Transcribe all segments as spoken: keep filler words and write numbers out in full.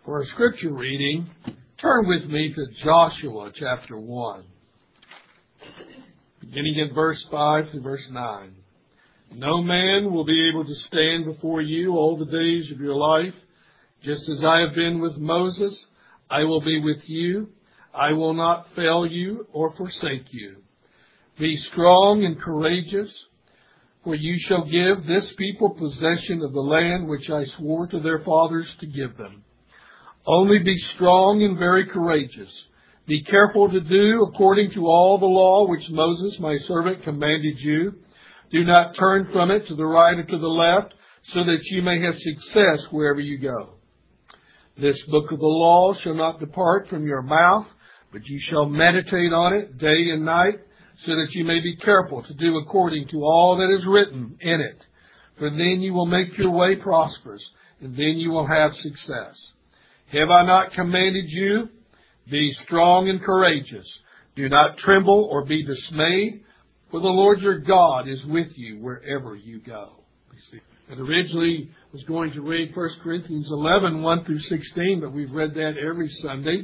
For our scripture reading, turn with me to Joshua chapter one, beginning in verse five to verse nine. No man will be able to stand before you all the days of your life. Just as I have been with Moses, I will be with you. I will not fail you or forsake you. Be strong and courageous, for you shall give this people possession of the land which I swore to their fathers to give them. Only be strong and very courageous. Be careful to do according to all the law which Moses my servant commanded you. Do not turn from it to the right or to the left, so that you may have success wherever you go. This book of the law shall not depart from your mouth, but you shall meditate on it day and night, so that you may be careful to do according to all that is written in it. For then you will make your way prosperous, and then you will have success. Have I not commanded you? Be strong and courageous. Do not tremble or be dismayed, for the Lord your God is with you wherever you go. And originally was going to read First Corinthians eleven, one through sixteen, but we've read that every Sunday.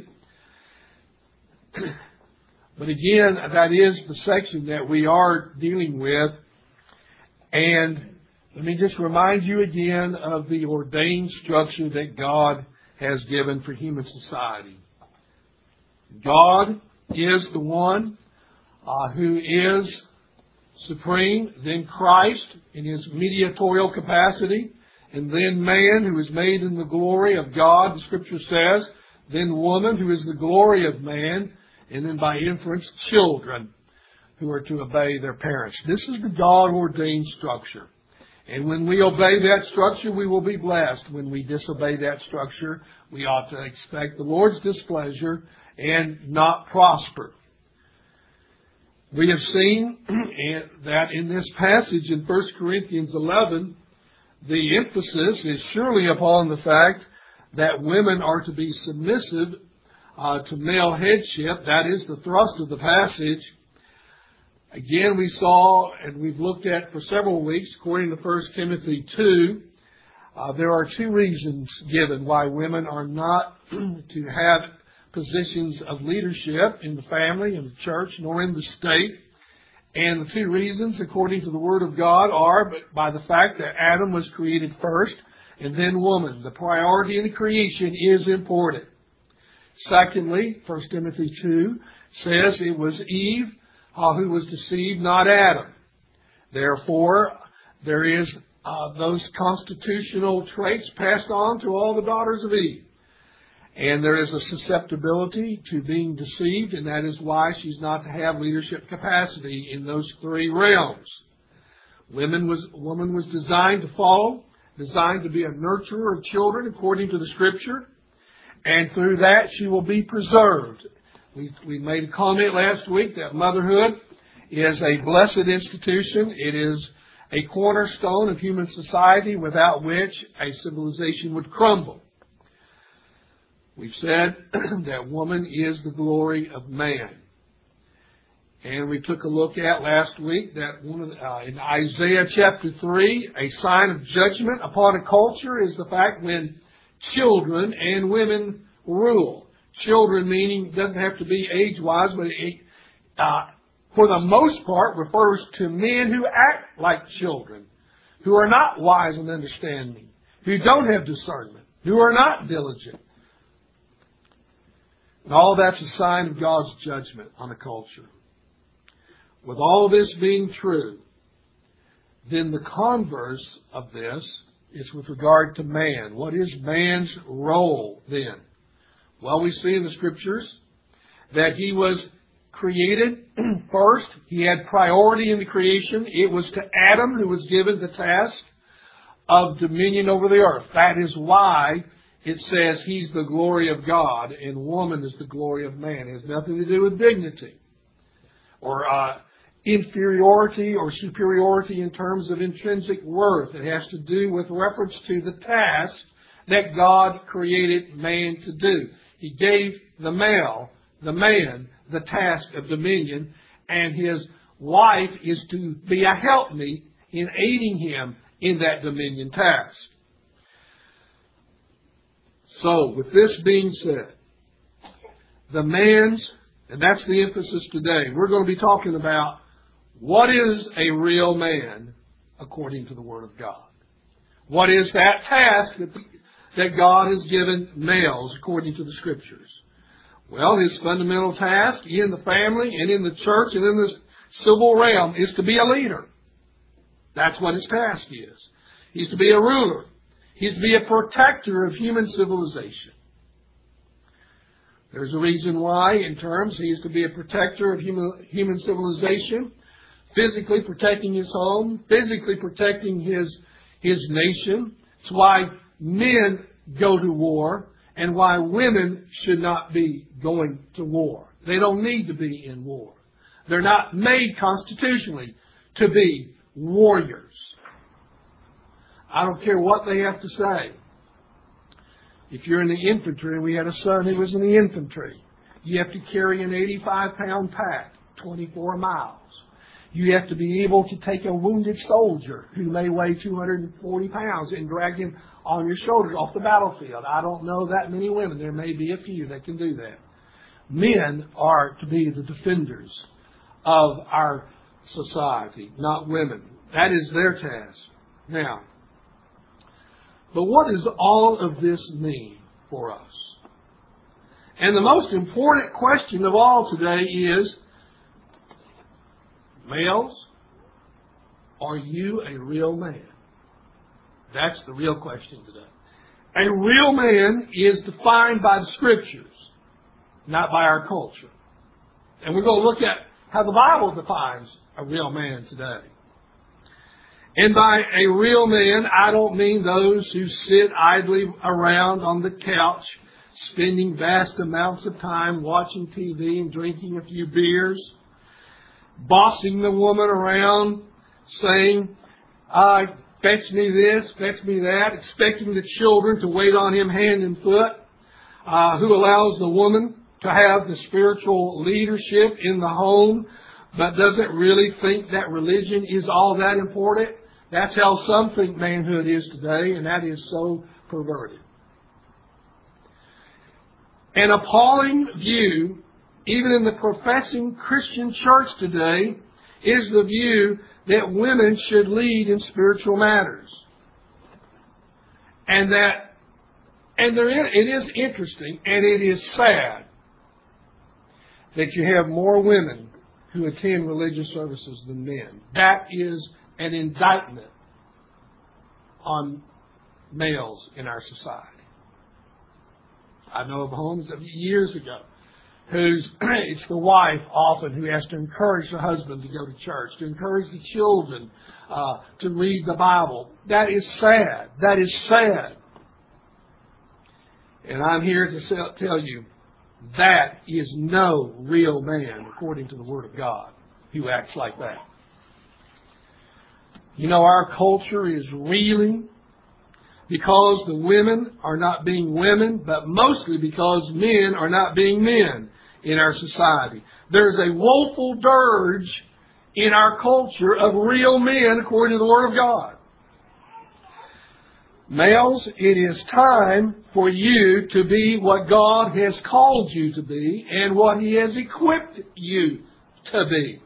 But again, that is the section that we are dealing with. And let me just remind you again of the ordained structure that God has given for human society. God is the one uh, who is supreme, then Christ in his mediatorial capacity, and then man who is made in the glory of God, the Scripture says, then woman who is the glory of man, and then by inference children who are to obey their parents. This is the God-ordained structure. And when we obey that structure, we will be blessed. When we disobey that structure, we ought to expect the Lord's displeasure and not prosper. We have seen that in this passage in First Corinthians eleven, the emphasis is surely upon the fact that women are to be submissive uh, to male headship. That is the thrust of the passage. Again, we saw, and we've looked at for several weeks, according to First Timothy two, uh, there are two reasons given why women are not to have positions of leadership in the family, in the church, nor in the state. And the two reasons, according to the Word of God, are by the fact that Adam was created first, and then woman. The priority in the creation is important. Secondly, First Timothy two says it was Eve Uh, who was deceived, not Adam. Therefore, there is uh, those constitutional traits passed on to all the daughters of Eve. And there is a susceptibility to being deceived, and that is why she's not to have leadership capacity in those three realms. Women was, woman was designed to follow, designed to be a nurturer of children according to the Scripture, and through that she will be preserved. We, we made a comment last week that motherhood is a blessed institution. It is a cornerstone of human society without which a civilization would crumble. We've said that woman is the glory of man. And we took a look at last week that one of the, uh, in Isaiah chapter three, a sign of judgment upon a culture is the fact when children and women rule. Children meaning doesn't have to be age-wise, but it, uh, for the most part refers to men who act like children, who are not wise and understanding, who don't have discernment, who are not diligent. And all that's a sign of God's judgment on a culture. With all of this being true, then the converse of this is with regard to man. What is man's role then? Well, we see in the Scriptures that he was created first. He had priority in the creation. It was to Adam who was given the task of dominion over the earth. That is why it says he's the glory of God and woman is the glory of man. It has nothing to do with dignity or uh, inferiority or superiority in terms of intrinsic worth. It has to do with reference to the task that God created man to do. He gave the male, the man, the task of dominion, and his wife is to be a helpmeet in aiding him in that dominion task. So, with this being said, the man's, and that's the emphasis today, we're going to be talking about what is a real man according to the Word of God. What is that task that, the, that God has given males according to the Scriptures? Well, his fundamental task in the family and in the church and in the civil realm is to be a leader. That's what his task is. He's to be a ruler. He's to be a protector of human civilization. There's a reason why, in terms, he is to be a protector of human, human civilization, physically protecting his home, physically protecting his, his nation. It's why men go to war and why women should not be going to war. They don't need to be in war. They're not made constitutionally to be warriors. I don't care what they have to say. If you're in the infantry, and we had a son who was in the infantry, you have to carry an eighty-five pound pack, twenty-four miles. You have to be able to take a wounded soldier who may weigh two hundred forty pounds and drag him on your shoulders off the battlefield. I don't know that many women. There may be a few that can do that. Men are to be the defenders of our society, not women. That is their task. Now, but what does all of this mean for us? And the most important question of all today is, males, are you a real man? That's the real question today. A real man is defined by the Scriptures, not by our culture. And we're going to look at how the Bible defines a real man today. And by a real man, I don't mean those who sit idly around on the couch, spending vast amounts of time watching T V and drinking a few beers, bossing the woman around, saying, uh, fetch me this, fetch me that, expecting the children to wait on him hand and foot, uh, who allows the woman to have the spiritual leadership in the home, but doesn't really think that religion is all that important. That's how some think manhood is today, and that is so perverted. An appalling view, even in the professing Christian church today, is the view that women should lead in spiritual matters. And that, and there is, it is interesting, and it is sad, that you have more women who attend religious services than men. That is an indictment on males in our society. I know of homes of years ago whose it's the wife often who has to encourage the husband to go to church, to encourage the children uh, to read the Bible. That is sad. That is sad. And I'm here to tell you that is no real man according to the Word of God who acts like that. You know, our culture is reeling because the women are not being women, but mostly because men are not being men in our society. There's a woeful dirge in our culture of real men according to the Word of God. Males, it is time for you to be what God has called you to be and what He has equipped you to be.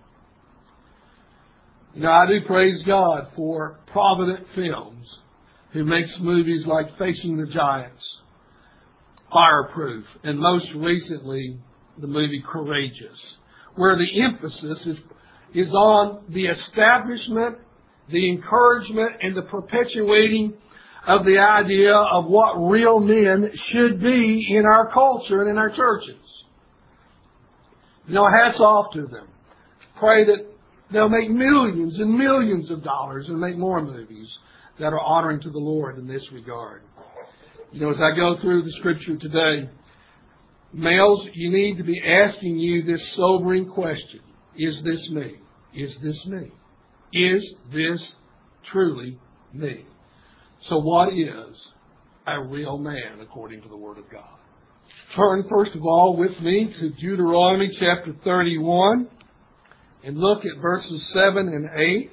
You know, I do praise God for Provident Films, who makes movies like Facing the Giants, Fireproof, and most recently, the movie Courageous, where the emphasis is, is on the establishment, the encouragement, and the perpetuating of the idea of what real men should be in our culture and in our churches. You know, hats off to them. Pray that they'll make millions and millions of dollars and make more movies that are honoring to the Lord in this regard. You know, as I go through the Scripture today, males, you need to be asking you this sobering question. Is this me? Is this me? Is this truly me? So what is a real man according to the Word of God? Turn first of all with me to Deuteronomy chapter thirty-one and look at verses seven and eight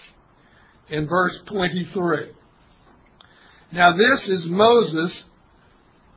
and verse twenty-three. Now this is Moses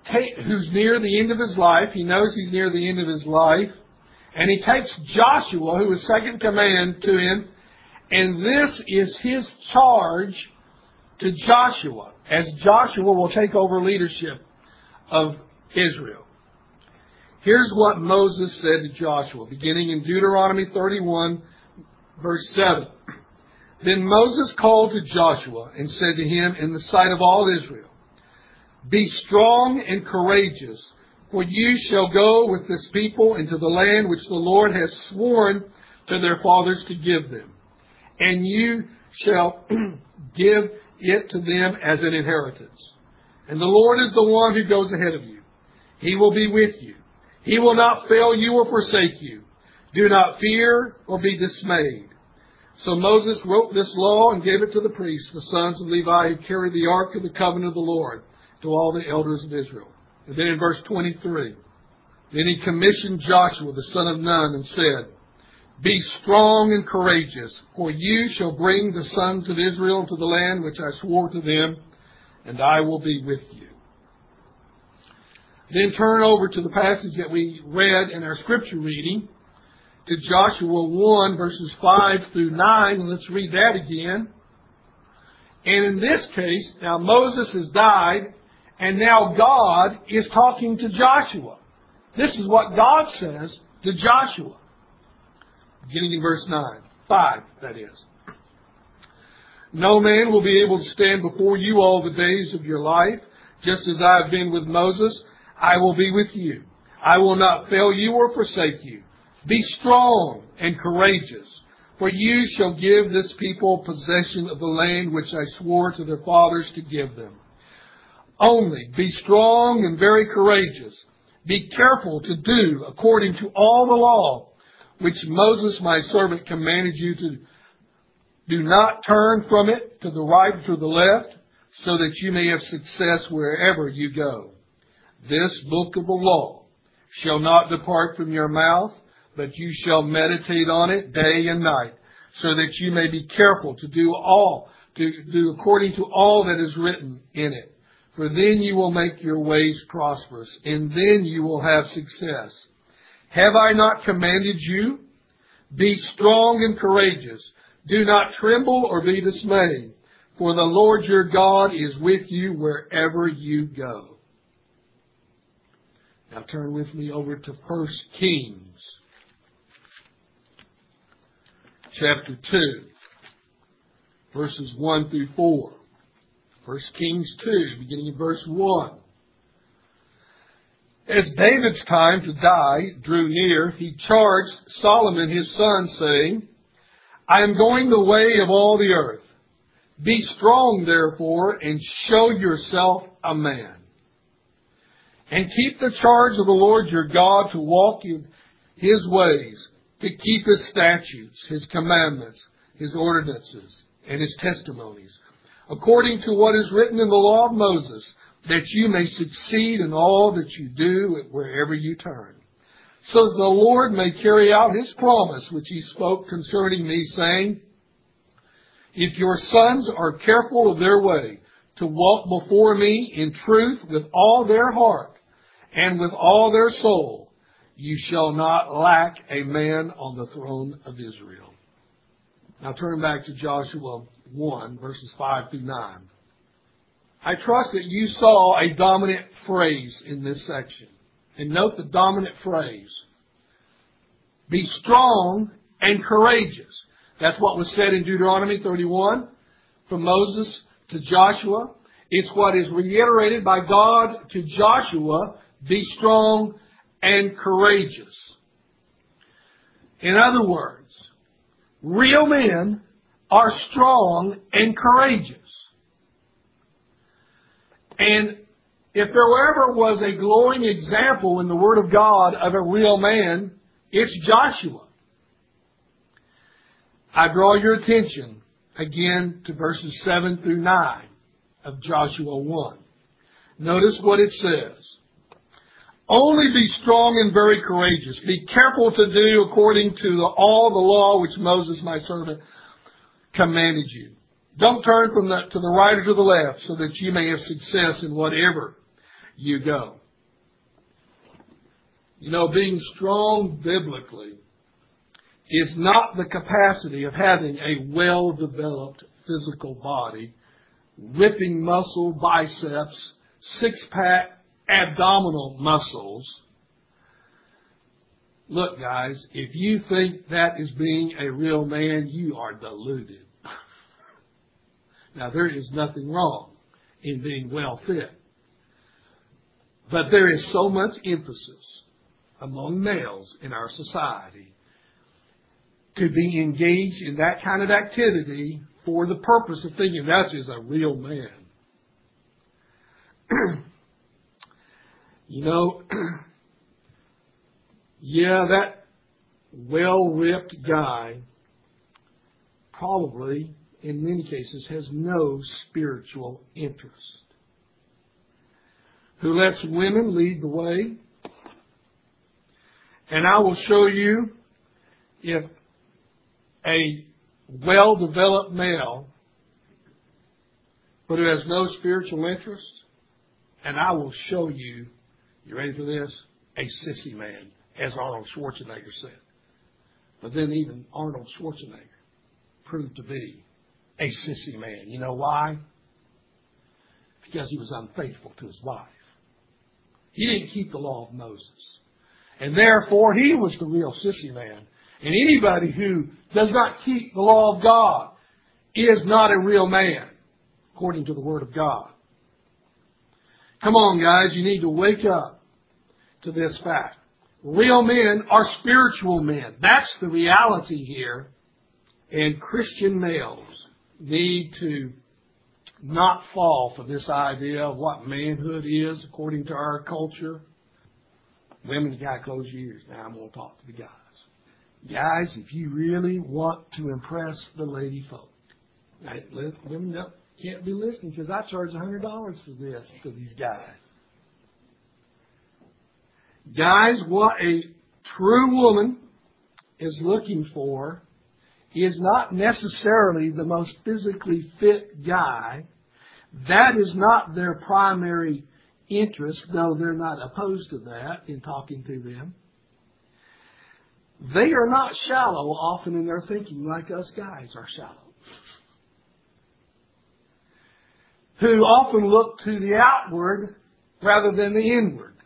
take, who's near the end of his life. He knows he's near the end of his life. And he takes Joshua, who is second command to him, and this is his charge to Joshua, as Joshua will take over leadership of Israel. Here's what Moses said to Joshua, beginning in Deuteronomy thirty-one, verse seven. Then Moses called to Joshua and said to him in the sight of all Israel, "Be strong and courageous, for you shall go with this people into the land which the Lord has sworn to their fathers to give them. And you shall give it to them as an inheritance. And the Lord is the one who goes ahead of you. He will be with you. He will not fail you or forsake you. Do not fear or be dismayed." So Moses wrote this law and gave it to the priests, the sons of Levi, who carried the ark of the covenant of the Lord, to all the elders of Israel. And then in verse twenty-three, then he commissioned Joshua, the son of Nun, and said, "Be strong and courageous, for you shall bring the sons of Israel into the land which I swore to them, and I will be with you." Then turn over to the passage that we read in our scripture reading, to Joshua one, verses five through nine, and let's read that again. And in this case, now Moses has died, and now God is talking to Joshua. This is what God says to Joshua. Beginning in verse nine, five, that is. "No man will be able to stand before you all the days of your life. Just as I have been with Moses, I will be with you. I will not fail you or forsake you. Be strong and courageous, for you shall give this people possession of the land which I swore to their fathers to give them. Only be strong and very courageous. Be careful to do according to all the law which Moses my servant commanded you to. Do not turn from it to the right or to the left, so that you may have success wherever you go. This book of the law shall not depart from your mouth, but you shall meditate on it day and night, so that you may be careful to do all, to do according to all that is written in it. For then you will make your ways prosperous, and then you will have success. Have I not commanded you? Be strong and courageous. Do not tremble or be dismayed, for the Lord your God is with you wherever you go." Now turn with me over to First Kings, chapter two, verses one through four. First Kings two, beginning in verse one. "As David's time to die drew near, he charged Solomon his son, saying, I am going the way of all the earth. Be strong, therefore, and show yourself a man. And keep the charge of the Lord your God to walk in his ways, to keep his statutes, his commandments, his ordinances, and his testimonies, according to what is written in the law of Moses, that you may succeed in all that you do wherever you turn. So that the Lord may carry out his promise which he spoke concerning me, saying, if your sons are careful of their way, to walk before me in truth with all their heart and with all their soul, you shall not lack a man on the throne of Israel." Now turn back to Joshua one, verses five through nine. I trust that you saw a dominant phrase in this section. And note the dominant phrase. Be strong and courageous. That's what was said in Deuteronomy thirty-one from Moses to Joshua. It's what is reiterated by God to Joshua. Be strong and courageous. In other words, real men are strong and courageous. And if there ever was a glowing example in the Word of God of a real man, it's Joshua. I draw your attention again to verses seven through nine of Joshua one. Notice what it says. Only be strong and very courageous. Be careful to do according to the, all the law which Moses my servant commanded you. Don't turn from the, to the right or to the left, so that you may have success in whatever you go. You know, being strong biblically is not the capacity of having a well-developed physical body, ripping muscle biceps, six-pack abdominal muscles. Look, guys, if you think that is being a real man, you are deluded. Now, there is nothing wrong in being well fit. But there is so much emphasis among males in our society to be engaged in that kind of activity for the purpose of thinking that is a real man. You know, yeah, that well-ripped guy probably, in many cases, has no spiritual interest. Who lets women lead the way. And I will show you if a well-developed male, but who has no spiritual interest, and I will show you, you ready for this? A sissy man, as Arnold Schwarzenegger said. But then even Arnold Schwarzenegger proved to be a sissy man. You know why? Because he was unfaithful to his wife. He didn't keep the law of Moses. And therefore, he was the real sissy man. And anybody who does not keep the law of God is not a real man, according to the Word of God. Come on, guys, you need to wake up to this fact. Real men are spiritual men. That's the reality here. And Christian males need to not fall for this idea of what manhood is according to our culture. Women, you got to close your ears. Now I'm going to talk to the guys. Guys, if you really want to impress the lady folk, right, women no, can't be listening because I charge one hundred dollars for this to these guys. Guys, what a true woman is looking for is not necessarily the most physically fit guy. That is not their primary interest, though they're not opposed to that in talking to them. They are not shallow often in their thinking like us guys are shallow. Who often look to the outward rather than the inward.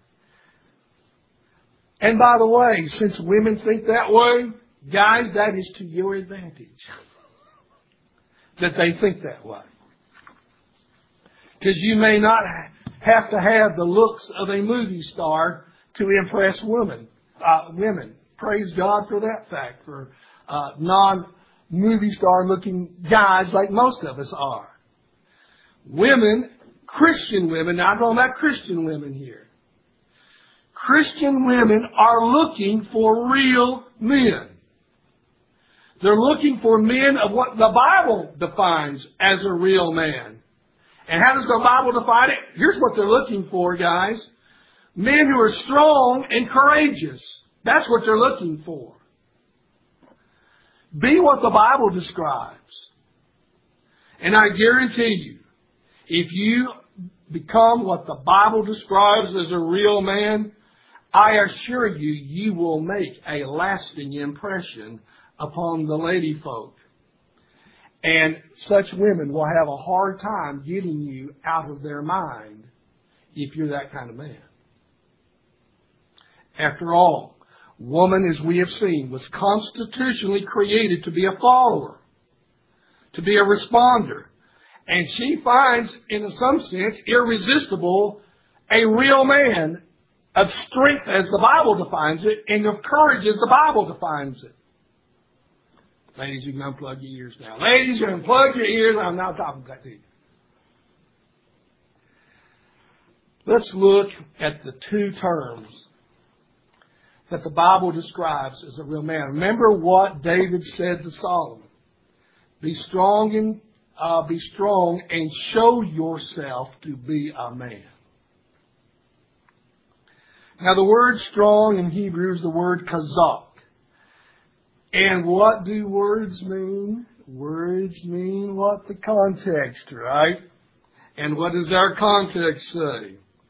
And by the way, since women think that way, guys, that is to your advantage. That they think that way. Because you may not have to have the looks of a movie star to impress women. Uh, women. Praise God for that fact. For uh, non-movie star looking guys like most of us are. Women, Christian women, now I'm talking about Christian women here. Christian women are looking for real men. They're looking for men of what the Bible defines as a real man. And how does the Bible define it? Here's what they're looking for, guys. Men who are strong and courageous. That's what they're looking for. Be what the Bible describes. And I guarantee you, if you become what the Bible describes as a real man, I assure you, you will make a lasting impression upon the lady folk. And such women will have a hard time getting you out of their mind if you're that kind of man. After all, woman, as we have seen, was constitutionally created to be a follower, to be a responder. And she finds, in some sense, irresistible, a real man of strength as the Bible defines it, and of courage as the Bible defines it. Ladies, you can unplug your ears now. Ladies, you can unplug your ears. I'm now talking back to you. Let's look at the two terms that the Bible describes as a real man. Remember what David said to Solomon. Be strong and uh, be strong and show yourself to be a man. Now the word strong in Hebrew is the word kazak. And what do words mean? Words mean what the context, right? And what does our context say?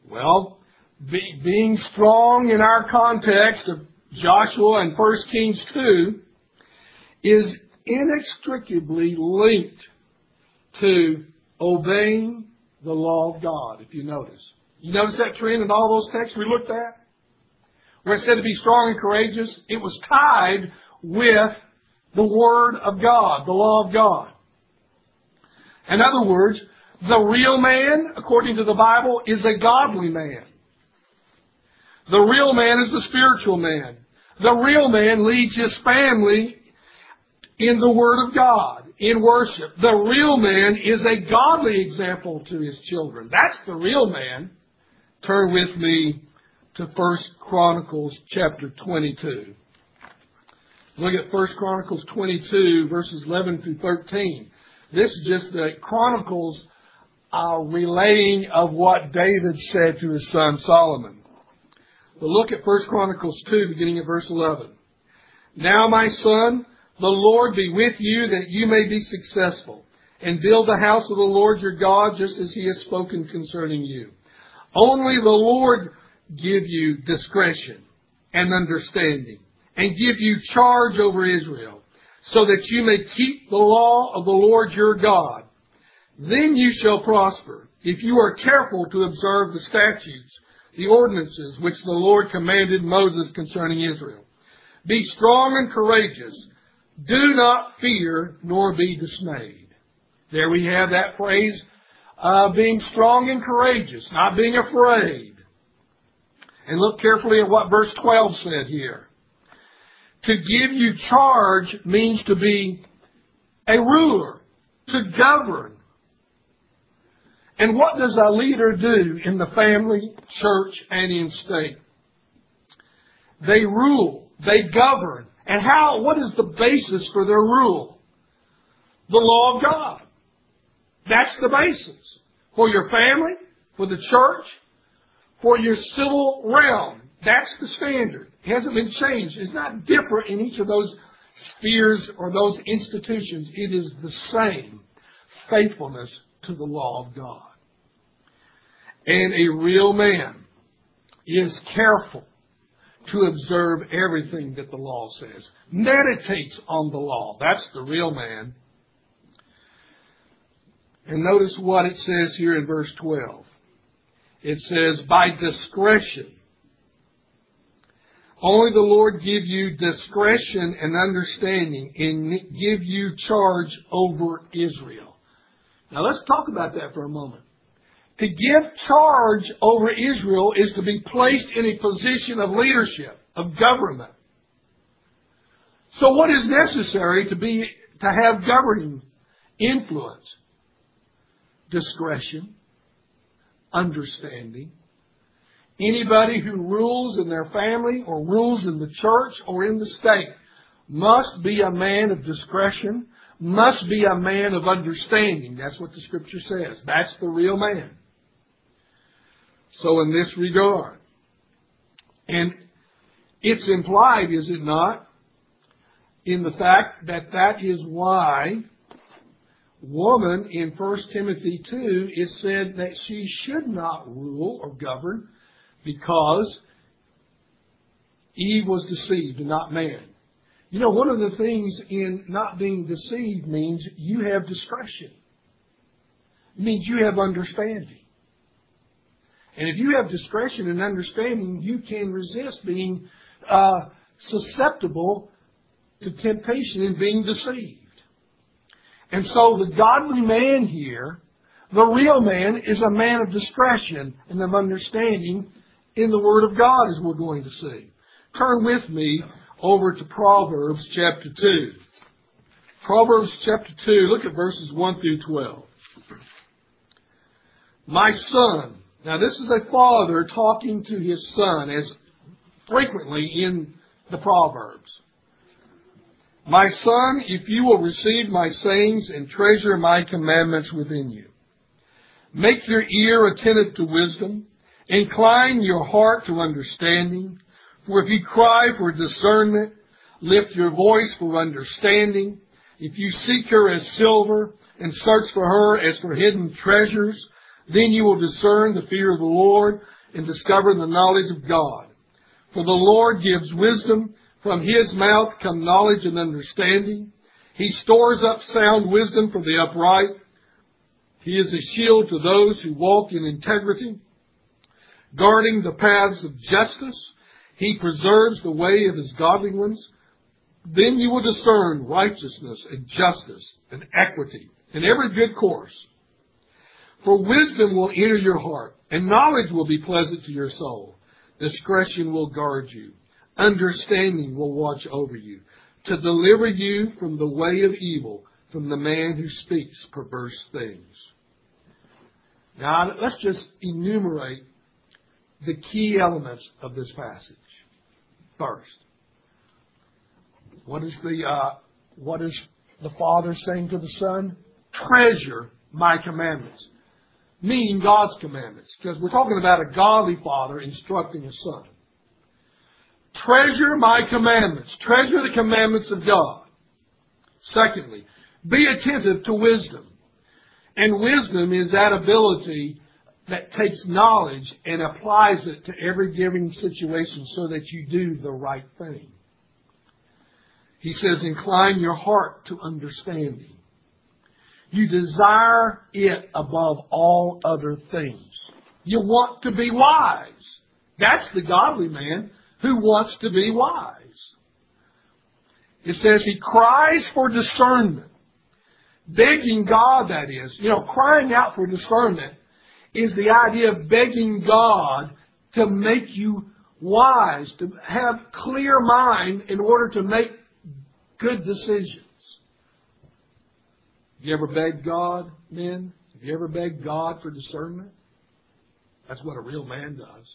Well, be, being strong in our context of Joshua and First Kings two is inextricably linked to obeying the law of God, if you notice. You notice that trend in all those texts we looked at? Where it said to be strong and courageous, it was tied with the Word of God, the law of God. In other words, the real man, according to the Bible, is a godly man. The real man is a spiritual man. The real man leads his family in the Word of God, in worship. The real man is a godly example to his children. That's the real man. Turn with me to First Chronicles chapter twenty-two. Look at First Chronicles twenty-two, verses eleven through thirteen. This is just the Chronicles uh, relaying of what David said to his son Solomon. But look at First Chronicles two, beginning at verse eleven. Now, my son, the Lord be with you, that you may be successful, and build the house of the Lord your God, just as He has spoken concerning you. Only the Lord give you discretion and understanding, and give you charge over Israel, so that you may keep the law of the Lord your God. Then you shall prosper, if you are careful to observe the statutes, the ordinances which the Lord commanded Moses concerning Israel. Be strong and courageous. Do not fear nor be dismayed. There we have that phrase, uh, being strong and courageous, not being afraid. And look carefully at what verse twelve said here. To give you charge means to be a ruler, to govern. And what does a leader do in the family, church, and in state? They rule. They govern. And how? What is the basis for their rule? The law of God. That's the basis. For your family, for the church, for your civil realm. That's the standard. It hasn't been changed. It's not different in each of those spheres or those institutions. It is the same faithfulness to the law of God. And a real man is careful to observe everything that the law says. Meditates on the law. That's the real man. And notice what it says here in verse twelve. It says, by discretion. Only the Lord give you discretion and understanding and give you charge over Israel. Now let's talk about that for a moment. To give charge over Israel is to be placed in a position of leadership, of government. So what is necessary to be to have governing influence? Discretion, understanding. Anybody who rules in their family or rules in the church or in the state must be a man of discretion, must be a man of understanding. That's what the Scripture says. That's the real man. So in this regard, and it's implied, is it not, in the fact that that is why woman in First Timothy two is said that she should not rule or govern because Eve was deceived and not man. You know, one of the things in not being deceived means you have discretion. It means you have understanding. And if you have discretion and understanding, you can resist being uh, susceptible to temptation and being deceived. And so the godly man here, the real man, is a man of discretion and of understanding in the Word of God, as we're going to see. Turn with me over to Proverbs chapter two. Proverbs chapter two, look at verses one through twelve. My son. Now this is a father talking to his son, as frequently in the Proverbs. My son, if you will receive my sayings and treasure my commandments within you. Make your ear attentive to wisdom. Incline your heart to understanding. For if you cry for discernment, lift your voice for understanding. If you seek her as silver and search for her as for hidden treasures, then you will discern the fear of the Lord and discover the knowledge of God. For the Lord gives wisdom. From His mouth come knowledge and understanding. He stores up sound wisdom for the upright. He is a shield to those who walk in integrity, guarding the paths of justice. He preserves the way of His godly ones. Then you will discern righteousness and justice and equity and every good course. For wisdom will enter your heart, and knowledge will be pleasant to your soul. Discretion will guard you. Understanding will watch over you, to deliver you from the way of evil, from the man who speaks perverse things. Now, let's just enumerate the key elements of this passage. First, what is the uh, what is the Father saying to the Son? Treasure my commandments, meaning God's commandments, because we're talking about a godly Father instructing a Son. Treasure my commandments. Treasure the commandments of God. Secondly, be attentive to wisdom. And wisdom is that ability that takes knowledge and applies it to every given situation so that you do the right thing. He says, incline your heart to understanding. You desire it above all other things. You want to be wise. That's the godly man who wants to be wise. It says he cries for discernment. Begging God, that is. You know, crying out for discernment is the idea of begging God to make you wise, to have clear mind in order to make good decisions. Have you ever begged God, men? Have you ever begged God for discernment? That's what a real man does.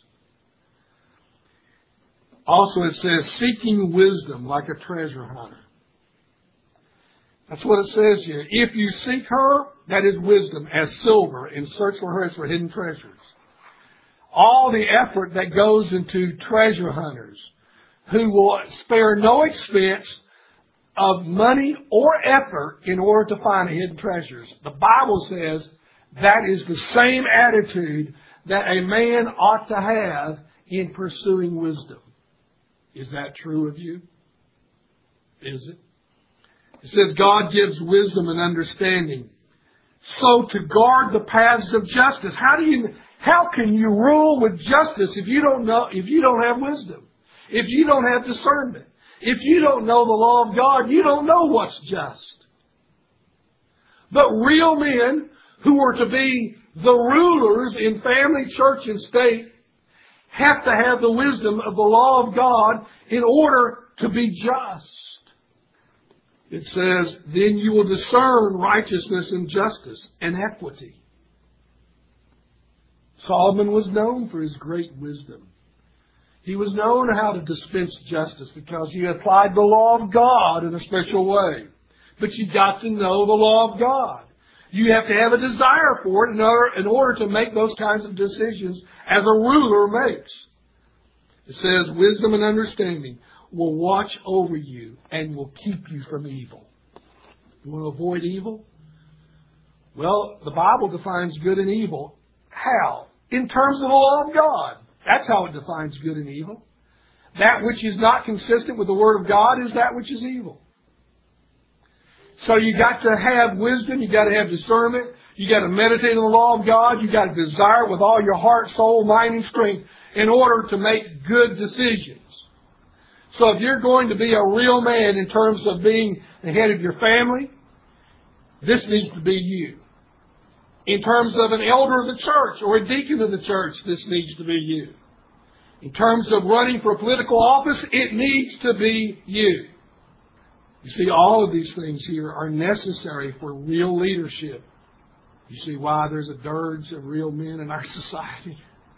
Also it says, seeking wisdom like a treasure hunter. That's what it says here. If you seek her, that is wisdom, as silver, and search for her as for hidden treasures. All the effort that goes into treasure hunters who will spare no expense of money or effort in order to find hidden treasures. The Bible says that is the same attitude that a man ought to have in pursuing wisdom. Is that true of you? Is it? It says God gives wisdom and understanding. So to guard the paths of justice. How do you, how can you rule with justice if you don't know, if you don't have wisdom? If you don't have discernment? If you don't know the law of God, you don't know what's just. But real men who are to be the rulers in family, church, and state have to have the wisdom of the law of God in order to be just. It says, then you will discern righteousness and justice and equity. Solomon was known for his great wisdom. He was known how to dispense justice because he applied the law of God in a special way. But you got to know the law of God. You have to have a desire for it in order, in order to make those kinds of decisions as a ruler makes. It says, wisdom and understanding will watch over you and will keep you from evil. You want to avoid evil? Well, the Bible defines good and evil. How? In terms of the law of God. That's how it defines good and evil. That which is not consistent with the Word of God is that which is evil. So you got to have wisdom, you got to have discernment, you got to meditate on the law of God, you got to desire it with all your heart, soul, mind, and strength in order to make good decisions. So if you're going to be a real man in terms of being the head of your family, this needs to be you. In terms of an elder of the church or a deacon of the church, this needs to be you. In terms of running for political office, it needs to be you. You see, all of these things here are necessary for real leadership. You see why there's a dirge of real men in our society.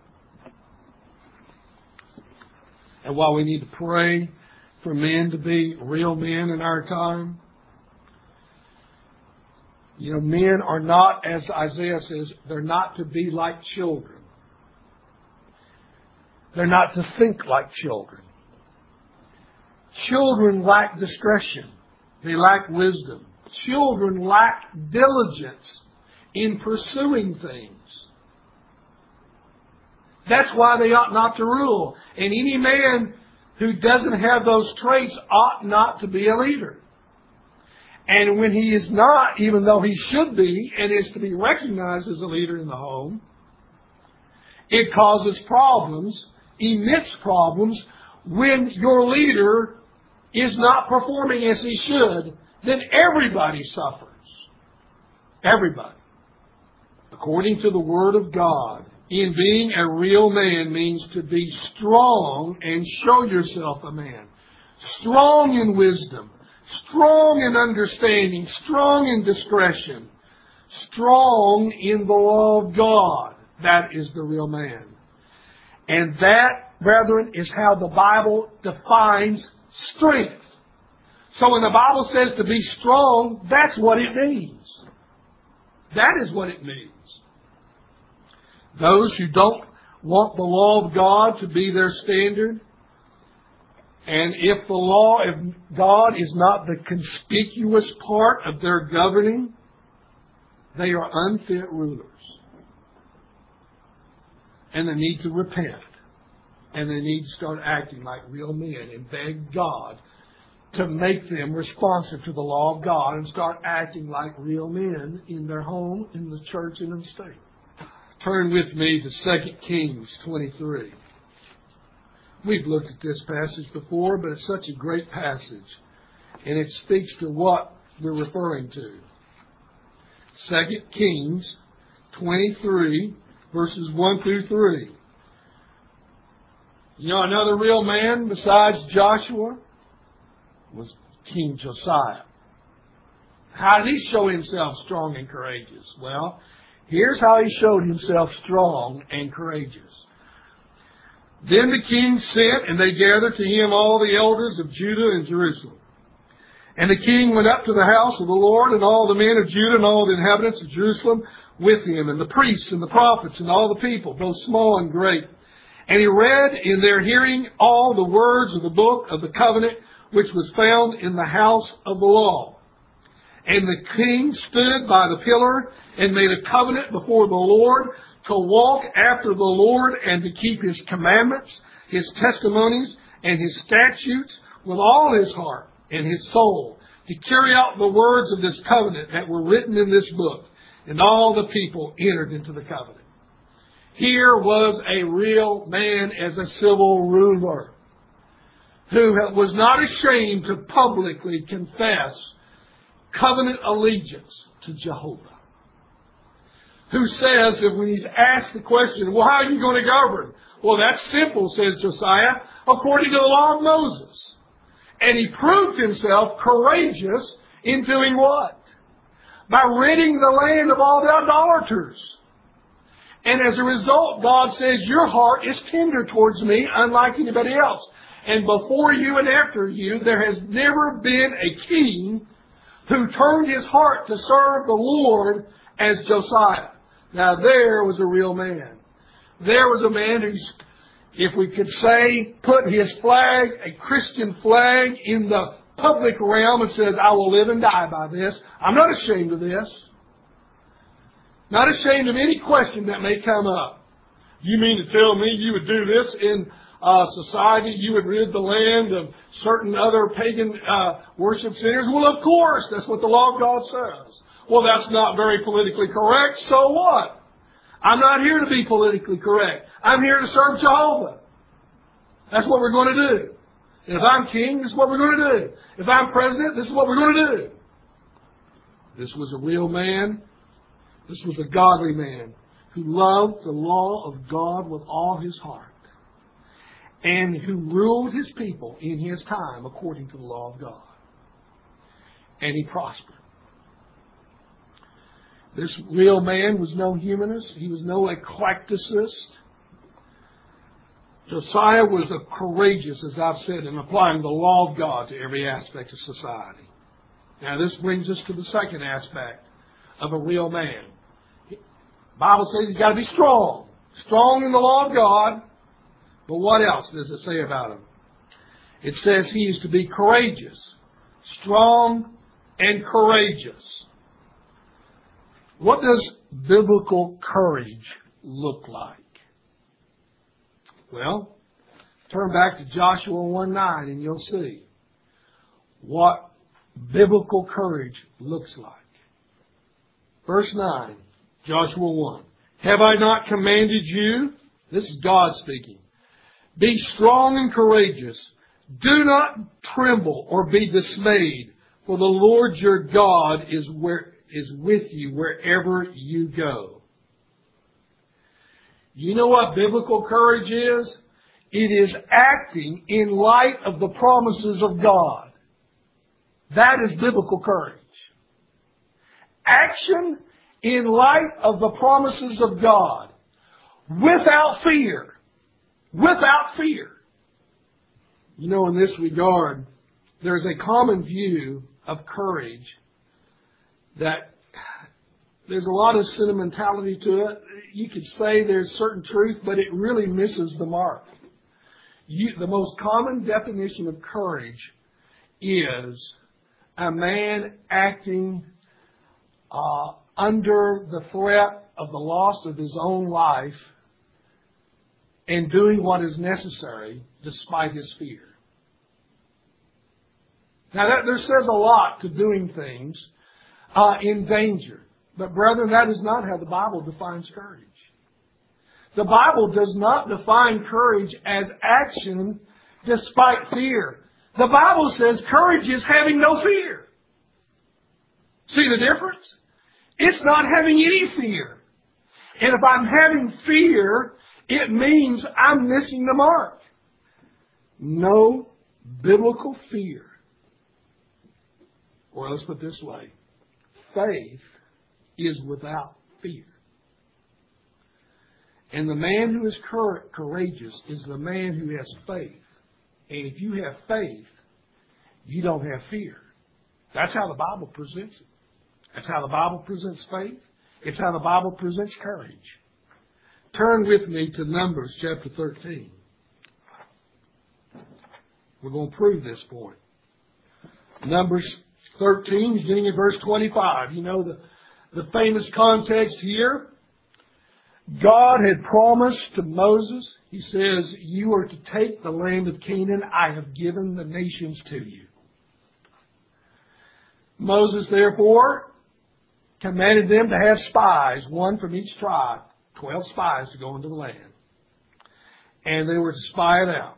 And why we need to pray for men to be real men in our time. You know, men are not, as Isaiah says, they're not to be like children. They're not to think like children. Children lack discretion. They lack wisdom. Children lack diligence in pursuing things. That's why they ought not to rule. And any man who doesn't have those traits ought not to be a leader. And when he is not, even though he should be, and is to be recognized as a leader in the home, it causes problems, immense problems, when your leader is not performing as he should. Then everybody suffers. Everybody. According to the Word of God, in being a real man means to be strong and show yourself a man. Strong in wisdom. Strong in understanding. Strong in discretion. Strong in the law of God. That is the real man. And that, brethren, is how the Bible defines strength. So when the Bible says to be strong, that's what it means. That is what it means. Those who don't want the law of God to be their standard, and if the law of God is not the conspicuous part of their governing, they are unfit rulers. And they need to repent. And they need to start acting like real men and beg God to make them responsive to the law of God and start acting like real men in their home, in the church, and in the state. Turn with me to Second Kings twenty-three. We've looked at this passage before, but it's such a great passage. And it speaks to what we're referring to. Second Kings twenty-three, verses one through three. You know, another real man besides Joshua was King Josiah. How did he show himself strong and courageous? Well, here's how he showed himself strong and courageous. Then the king sent, and they gathered to him all the elders of Judah and Jerusalem. And the king went up to the house of the Lord, and all the men of Judah and all the inhabitants of Jerusalem with him, and the priests and the prophets and all the people, both small and great. And he read in their hearing all the words of the book of the covenant, which was found in the house of the law. And the king stood by the pillar and made a covenant before the Lord to walk after the Lord and to keep his commandments, his testimonies, and his statutes with all his heart and his soul, to carry out the words of this covenant that were written in this book. And all the people entered into the covenant. Here was a real man as a civil ruler who was not ashamed to publicly confess covenant allegiance to Jehovah. Who says that when he's asked the question, well, how are you going to govern? Well, that's simple, says Josiah, according to the law of Moses. And he proved himself courageous in doing what? By ridding the land of all the idolaters. And as a result, God says, your heart is tender towards me, unlike anybody else. And before you and after you, there has never been a king who turned his heart to serve the Lord as Josiah. Now there was a real man. There was a man who, if we could say, put his flag, a Christian flag, in the public realm and says, I will live and die by this. I'm not ashamed of this. Not ashamed of any question that may come up. You mean to tell me you would do this in uh, society? You would rid the land of certain other pagan uh, worship centers? Well, of course. That's what the law of God says. Well, that's not very politically correct. So what? I'm not here to be politically correct. I'm here to serve Jehovah. That's what we're going to do. And if I'm king, this is what we're going to do. If I'm president, this is what we're going to do. This was a real man. This was a godly man who loved the law of God with all his heart and who ruled his people in his time according to the law of God. And he prospered. This real man was no humanist. He was no eclecticist. Josiah was a courageous, as I've said, in applying the law of God to every aspect of society. Now this brings us to the second aspect of a real man. The Bible says he's got to be strong. Strong in the law of God. But what else does it say about him? It says he is to be courageous. Strong and courageous. What does biblical courage look like? Well, turn back to Joshua one nine and you'll see what biblical courage looks like. Verse nine, Joshua one. Have I not commanded you? This is God speaking. Be strong and courageous. Do not tremble or be dismayed, for the Lord your God is where is with you wherever you go. You know what biblical courage is? It is acting in light of the promises of God. That is biblical courage. Action in light of the promises of God. Without fear. Without fear. You know, in this regard, there's a common view of courage that there's a lot of sentimentality to it. You could say there's certain truth, but it really misses the mark. You, the most common definition of courage is a man acting uh, under the threat of the loss of his own life and doing what is necessary despite his fear. Now, that, there says a lot to doing things uh, in danger. But, brethren, that is not how the Bible defines courage. The Bible does not define courage as action despite fear. The Bible says courage is having no fear. See the difference? It's not having any fear. And if I'm having fear, it means I'm missing the mark. No biblical fear. Or let's put it this way. Faith is without fear. And the man who is courageous is the man who has faith. And if you have faith, you don't have fear. That's how the Bible presents it. That's how the Bible presents faith. It's how the Bible presents courage. Turn with me to Numbers chapter thirteen. We're going to prove this point. Numbers thirteen, beginning at verse twenty-five. You know the, the famous context here. God had promised to Moses, He says, you are to take the land of Canaan. I have given the nations to you. Moses, therefore, commanded them to have spies, one from each tribe, twelve spies to go into the land. And they were to spy it out.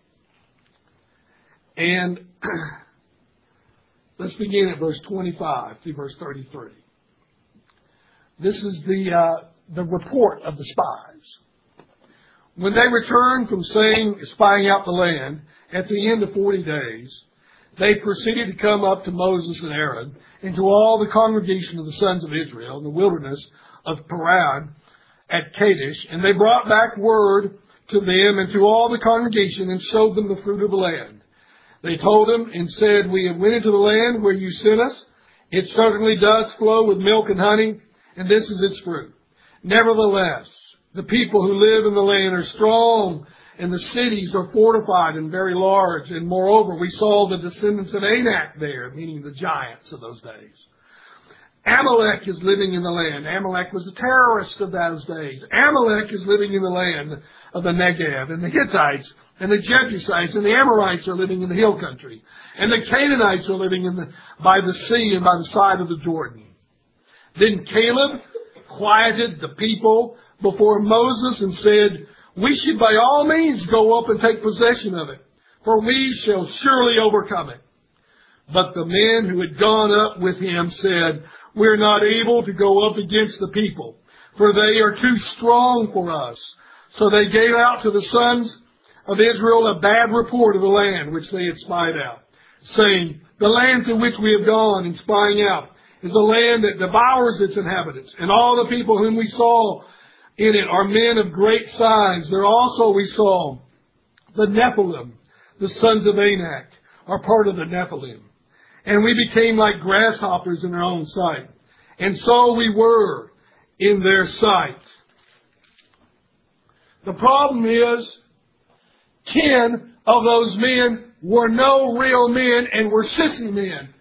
And let's begin at verse twenty-five through verse thirty-three. This is the uh, the report of the spies. When they returned from saying, spying out the land, at the end of forty days, they proceeded to come up to Moses and Aaron and to all the congregation of the sons of Israel in the wilderness of Paran at Kadesh, and they brought back word to them and to all the congregation and showed them the fruit of the land. They told them and said, we have went into the land where you sent us. It certainly does flow with milk and honey, and this is its fruit. Nevertheless, the people who live in the land are strong, and the cities are fortified and very large. And moreover, we saw the descendants of Anak there, meaning the giants of those days. Amalek is living in the land. Amalek was a terrorist of those days. Amalek is living in the land of the Negev, and the Hittites and the Jebusites and the Amorites are living in the hill country. And the Canaanites are living in the, by the sea and by the side of the Jordan. Then Caleb quieted the people before Moses and said, we should by all means go up and take possession of it, for we shall surely overcome it. But the men who had gone up with him said, we're not able to go up against the people, for they are too strong for us. So they gave out to the sons of Israel a bad report of the land which they had spied out, saying, the land to which we have gone in spying out is a land that devours its inhabitants, and all the people whom we saw in it are men of great size. There also we saw the Nephilim, the sons of Anak, are part of the Nephilim. And we became like grasshoppers in our own sight. And so we were in their sight. The problem is, ten of those men were no real men and were sissy men.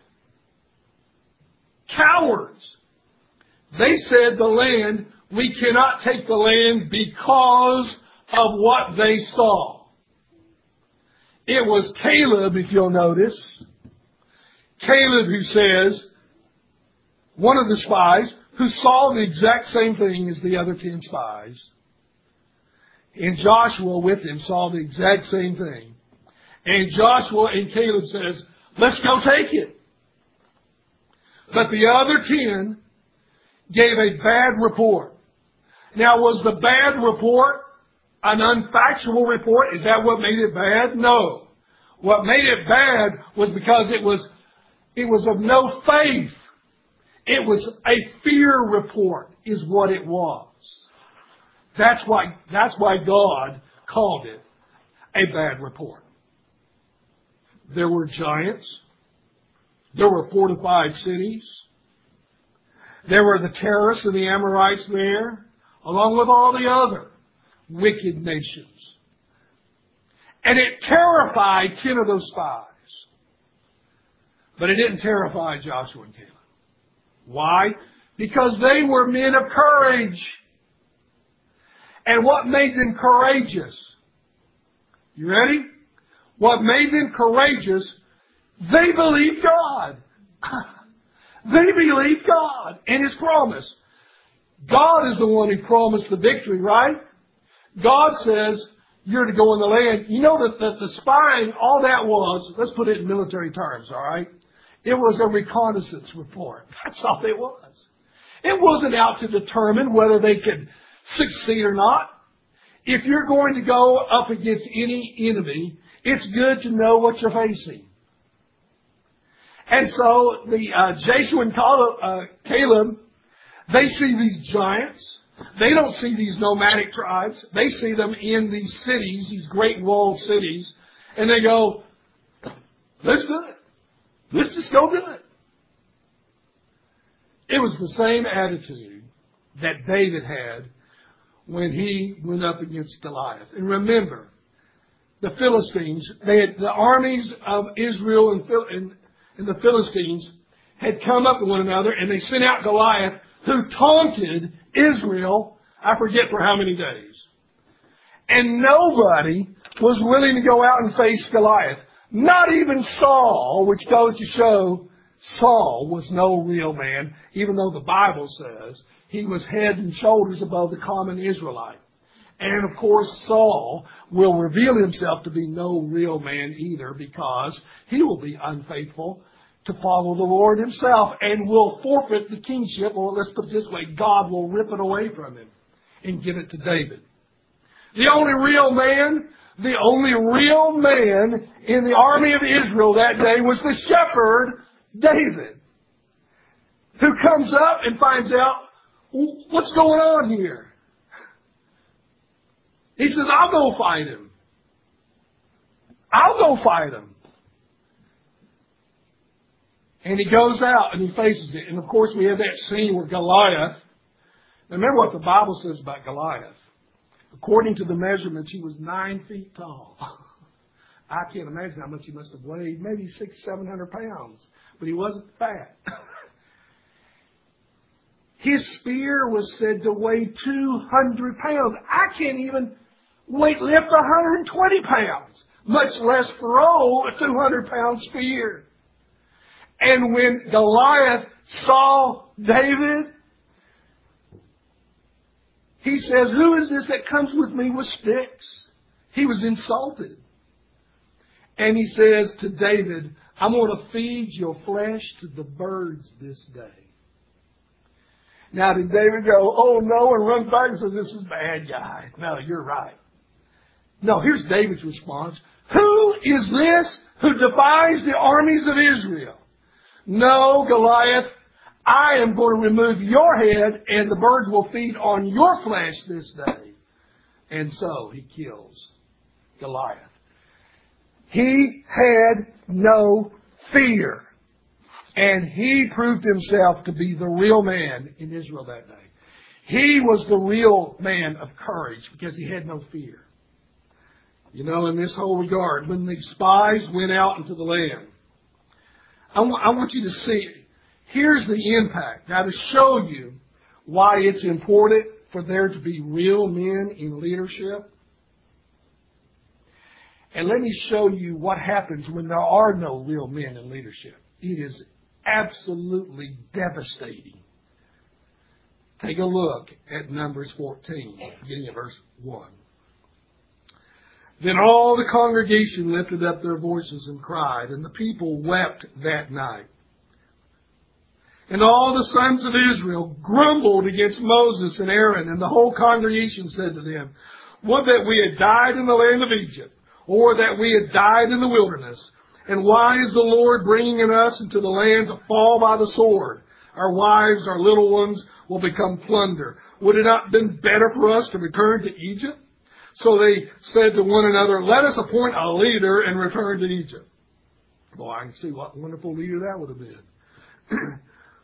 Cowards. They said the land, we cannot take the land because of what they saw. It was Caleb, if you'll notice. Caleb who says, one of the spies, who saw the exact same thing as the other ten spies. And Joshua with him saw the exact same thing. And Joshua and Caleb says, let's go take it. But the other ten gave a bad report. Now, was the bad report an unfactual report? Is that what made it bad? No. What made it bad was because it was, it was of no faith. It was a fear report is what it was. That's why, that's why God called it a bad report. There were giants. There were fortified cities. There were the terrorists and the Amorites there, along with all the other wicked nations. And it terrified ten of those spies. But it didn't terrify Joshua and Caleb. Why? Because they were men of courage. And what made them courageous? You ready? What made them courageous? They believed God. They believed God and His promise. God is the one who promised the victory, right? God says, you're to go in the land. You know that, that the spying, all that was, let's put it in military terms, all right? It was a reconnaissance report. That's all it was. It wasn't out to determine whether they could succeed or not. If you're going to go up against any enemy, it's good to know what you're facing. And so the uh, Joshua and Caleb, they see these giants. They don't see these nomadic tribes. They see them in these cities, these great walled cities. And they go, let's do it. Let's just go do it. It was the same attitude that David had when he went up against Goliath. And remember, the Philistines, they had, the armies of Israel and, and, and the Philistines had come up to one another, and they sent out Goliath, who taunted Israel, I forget for how many days. And nobody was willing to go out and face Goliath. Not even Saul, which goes to show Saul was no real man, even though the Bible says he was head and shoulders above the common Israelite. And of course, Saul will reveal himself to be no real man either, because he will be unfaithful to follow the Lord Himself and will forfeit the kingship, or let's put it this way, God will rip it away from him and give it to David. The only real man, the only real man in the army of Israel that day was the shepherd, David, who comes up and finds out, what's going on here? He says, I'll go fight him. I'll go fight him. And he goes out and he faces it. And of course we have that scene where Goliath, now remember what the Bible says about Goliath. According to the measurements, he was nine feet tall. I can't imagine how much he must have weighed. Maybe six, seven hundred pounds. But he wasn't fat. His spear was said to weigh two hundred pounds. I can't even weight lift one hundred twenty pounds, much less throw a two hundred pound spear. And when Goliath saw David, he says, who is this that comes with me with sticks? He was insulted. And he says to David, I'm going to feed your flesh to the birds this day. Now, did David go, oh no, and run back and say, this is a bad guy? No, you're right. No, here's David's response. Who is this who defies the armies of Israel? No, Goliath, I am going to remove your head and the birds will feed on your flesh this day. And so he kills Goliath. He had no fear. And he proved himself to be the real man in Israel that day. He was the real man of courage because he had no fear. You know, in this whole regard, when the spies went out into the land, I, w- I want you to see, here's the impact. Now, to show you why it's important for there to be real men in leadership, And let me show you what happens when there are no real men in leadership. It is absolutely devastating. Take a look at Numbers fourteen, beginning at verse one. Then all the congregation lifted up their voices and cried, and the people wept that night. And all the sons of Israel grumbled against Moses and Aaron, and the whole congregation said to them, would that we had died in the land of Egypt, or that we had died in the wilderness. And why is the Lord bringing us into the land to fall by the sword? Our wives, our little ones will become plunder. Would it not have been better for us to return to Egypt? So they said to one another, let us appoint a leader and return to Egypt. Boy, I can see what a wonderful leader that would have been.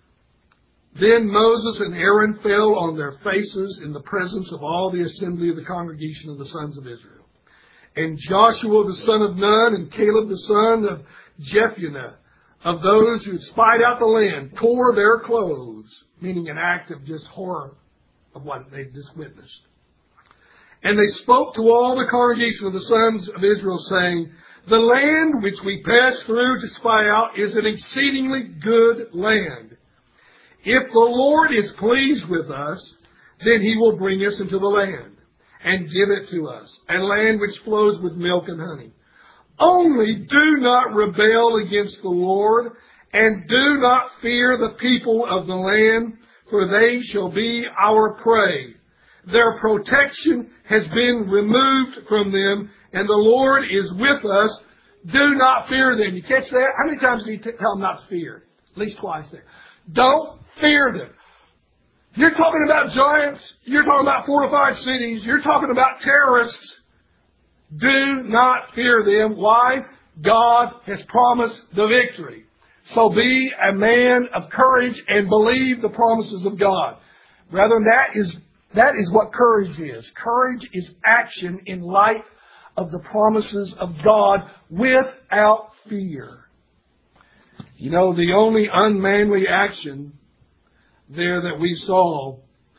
Then Moses and Aaron fell on their faces in the presence of all the assembly of the congregation of the sons of Israel. And Joshua the son of Nun and Caleb the son of Jephunneh, of those who spied out the land, tore their clothes, meaning an act of just horror of what they just witnessed. And they spoke to all the congregation of the sons of Israel, saying, the land which we passed through to spy out is an exceedingly good land. If the Lord is pleased with us, then He will bring us into the land and give it to us, a land which flows with milk and honey. Only do not rebel against the Lord, and do not fear the people of the land, for they shall be our prey. Their protection has been removed from them, and the Lord is with us. Do not fear them. You catch that? How many times do you tell them not to fear? At least twice there. Don't fear them. You're talking about giants. You're talking about fortified cities. You're talking about terrorists. Do not fear them. Why? God has promised the victory. So be a man of courage and believe the promises of God. Brethren, that is, that is what courage is. Courage is action in light of the promises of God without fear. You know, the only unmanly action there that we saw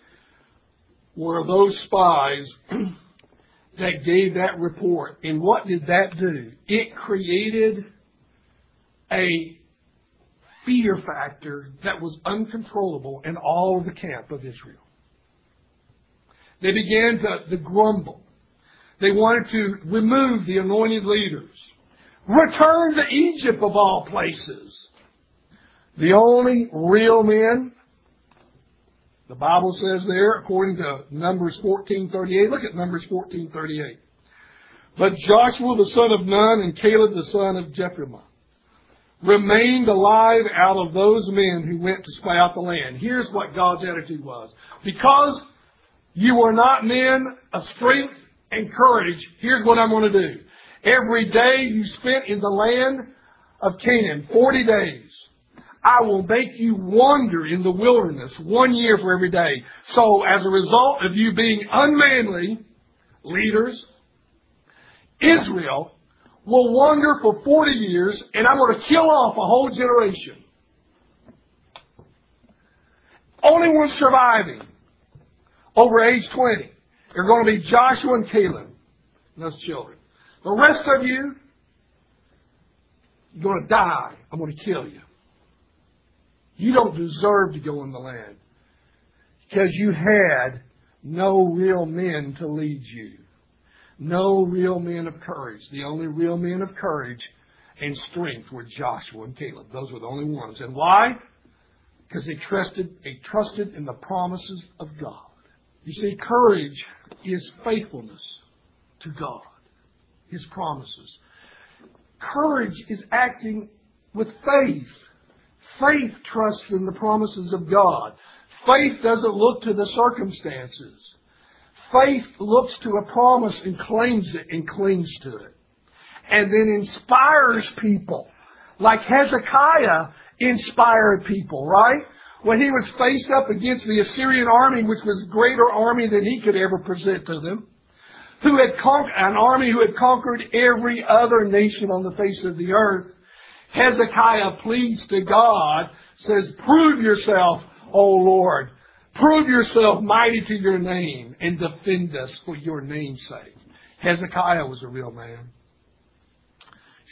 were those spies that gave that report. And what did that do? It created a fear factor that was uncontrollable in all of the camp of Israel. They began to, to grumble. They wanted to remove the anointed leaders. Return to Egypt of all places. The only real men, the Bible says there, according to Numbers fourteen thirty-eight. Look at Numbers fourteen thirty-eight. But Joshua the son of Nun and Caleb the son of Jephunneh remained alive out of those men who went to spy out the land. Here's what God's attitude was. Because you were not men of strength and courage, here's what I'm going to do. Every day you spent in the land of Canaan, forty days, I will make you wander in the wilderness one year for every day. So as a result of you being unmanly leaders, Israel will wander for forty years, and I'm going to kill off a whole generation. Only one surviving over age twenty are going to be Joshua and Caleb, those children. The rest of you, you're going to die. I'm going to kill you. You don't deserve to go in the land because you had no real men to lead you. No real men of courage. The only real men of courage and strength were Joshua and Caleb. Those were the only ones. And why? Because they trusted, they trusted in the promises of God. You see, courage is faithfulness to God, His promises. Courage is acting with faith. Faith trusts in the promises of God. Faith doesn't look to the circumstances. Faith looks to a promise and claims it and clings to it. And then inspires people. Like Hezekiah inspired people, right? When he was faced up against the Assyrian army, which was a greater army than he could ever present to them, who had con- an army who had conquered every other nation on the face of the earth, Hezekiah pleads to God, says, prove yourself, O Lord. Prove yourself mighty to your name and defend us for your name's sake. Hezekiah was a real man.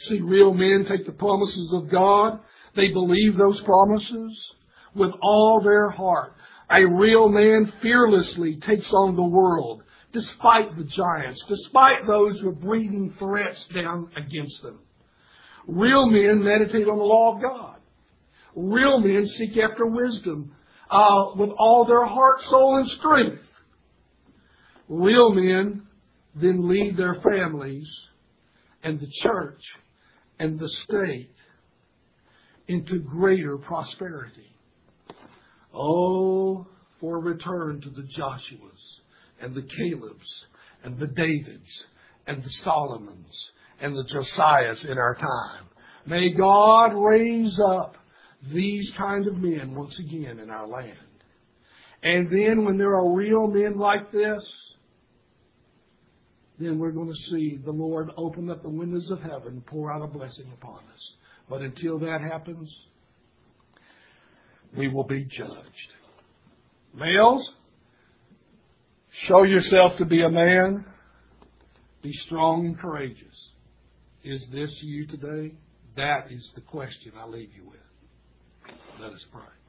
See, real men take the promises of God. They believe those promises with all their heart. A real man fearlessly takes on the world, despite the giants, despite those who are breathing threats down against them. Real men meditate on the law of God. Real men seek after wisdom uh, with all their heart, soul, and strength. Real men then lead their families and the church and the state into greater prosperity. Oh, for a return to the Joshuas and the Calebs and the Davids and the Solomons and the Josiahs in our time. May God raise up these kind of men once again in our land. And then when there are real men like this, then we're going to see the Lord open up the windows of heaven, pour out a blessing upon us. But until that happens, we will be judged. Males, show yourself to be a man. Be strong and courageous. Is this you today? That is the question I leave you with. Let us pray.